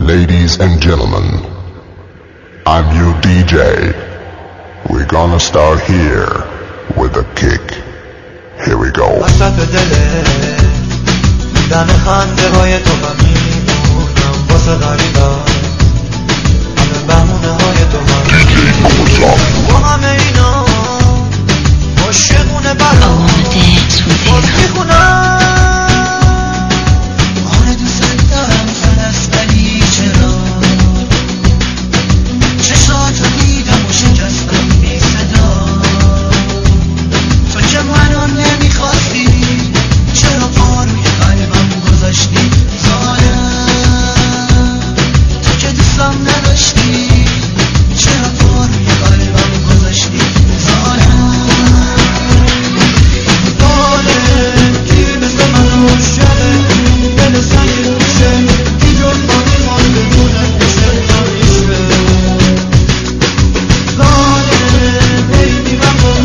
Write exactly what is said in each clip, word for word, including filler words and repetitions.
Ladies and gentlemen, I'm your D J. We're gonna start here with a kick. Here we go. وسط دل دم خنده های تو من میمونم واسه غریبم همه بهونه های تو من با همه اینا عاشقونه برام باز میخونم آره دوست دارم خلص ولی چرا چشاتو دیدم و شکستم بی صدا تو که منو نمیخواستی چرا پا روی قلبم گذاشتی ظالم تو که دوستم نداشتی چرا پا روی قلبم گذاشتی ظالم ظالم کی مثل من روشنه دل سنگی روشه کی جز ما میخواد بمونه میشه تا میشه ظالم بیبی وقت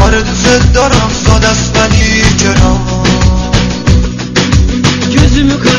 دارم ساده است ولی چرا gözümü